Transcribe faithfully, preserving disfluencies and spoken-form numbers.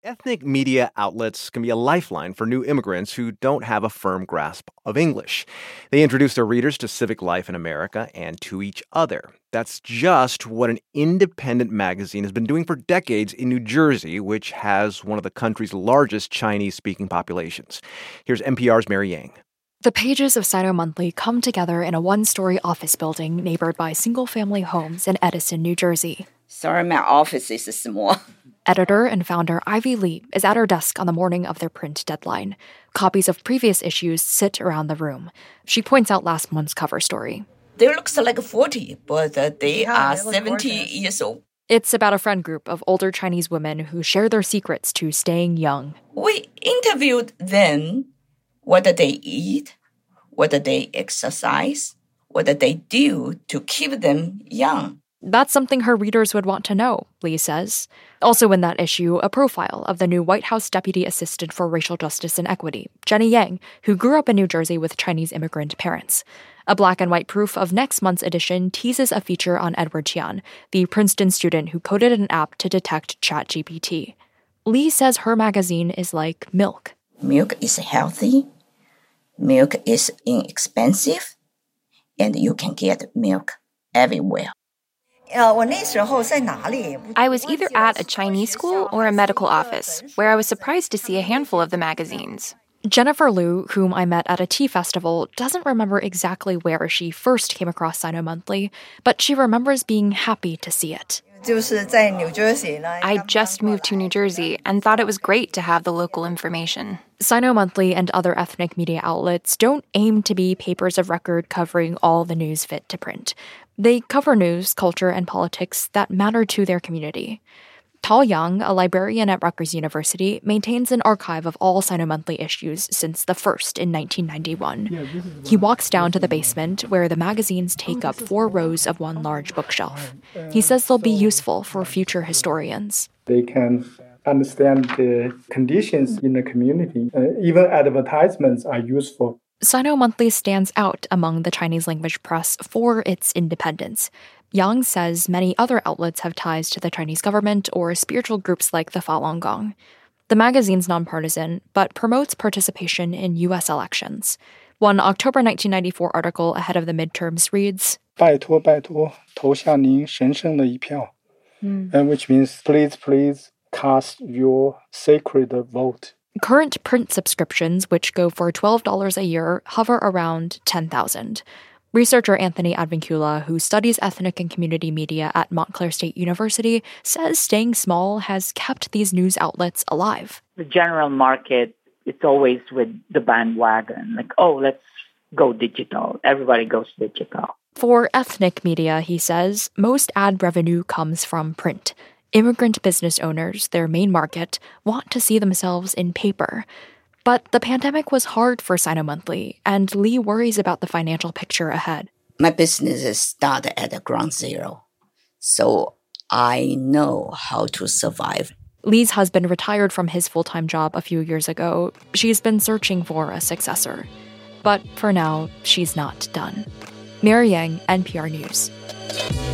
Ethnic media outlets can be a lifeline for new immigrants who don't have a firm grasp of English. They introduce their readers to civic life in America and to each other. That's just what an independent magazine has been doing for decades in New Jersey, which has one of the country's largest Chinese-speaking populations. Here's N P R's Mary Yang. The pages of Sino Monthly come together in a one-story office building neighbored by single-family homes in Edison, New Jersey. Sorry, my office is small. Editor and founder Ivy Lee is at her desk on the morning of their print deadline. Copies of previous issues sit around the room. She points out last month's cover story. They look like forty, but uh, they yeah, are they seventy gorgeous. Years old. It's about a friend group of older Chinese women who share their secrets to staying young. We interviewed them. What do they eat? What do they exercise? What do they do to keep them young? That's something her readers would want to know, Lee says. Also in that issue, a profile of the new White House Deputy Assistant for Racial Justice and Equity, Jenny Yang, who grew up in New Jersey with Chinese immigrant parents. A black and white proof of next month's edition teases a feature on Edward Tian, the Princeton student who coded an app to detect ChatGPT. Lee says her magazine is like milk. Milk is healthy. Milk is inexpensive. And you can get milk everywhere. I was either at a Chinese school or a medical office, where I was surprised to see a handful of the magazines. Jennifer Liu, whom I met at a tea festival, doesn't remember exactly where she first came across Sino Monthly, but she remembers being happy to see it. I just moved to New Jersey and thought it was great to have the local information. Sino Monthly and other ethnic media outlets don't aim to be papers of record covering all the news fit to print. They cover news, culture, and politics that matter to their community. Tao Yang, a librarian at Rutgers University, maintains an archive of all Sino Monthly issues since the first in nineteen ninety-one. Yeah, he walks down to the basement where the magazines take up four rows of one large bookshelf. He says they'll be useful for future historians. They can understand the conditions in the community. Uh, even advertisements are useful. Sino Monthly stands out among the Chinese language press for its independence. Yang says many other outlets have ties to the Chinese government or spiritual groups like the Falun Gong. The magazine's nonpartisan, but promotes participation in U S elections. One October nineteen ninety-four article ahead of the midterms reads, 拜托拜托投下您神圣的一票, mm. uh, which means please, please cast your sacred vote. Current print subscriptions, which go for twelve dollars a year, hover around ten thousand. Researcher Anthony Advincula, who studies ethnic and community media at Montclair State University, says staying small has kept these news outlets alive. The general market, it's always with the bandwagon, like, oh, let's go digital. Everybody goes digital. For ethnic media, he says, most ad revenue comes from print. Immigrant business owners, their main market, want to see themselves in paper. But the pandemic was hard for Sino Monthly, and Lee worries about the financial picture ahead. My business started at ground zero, so I know how to survive. Lee's husband retired from his full-time job a few years ago. She's been searching for a successor. But for now, she's not done. Mary Yang, N P R News.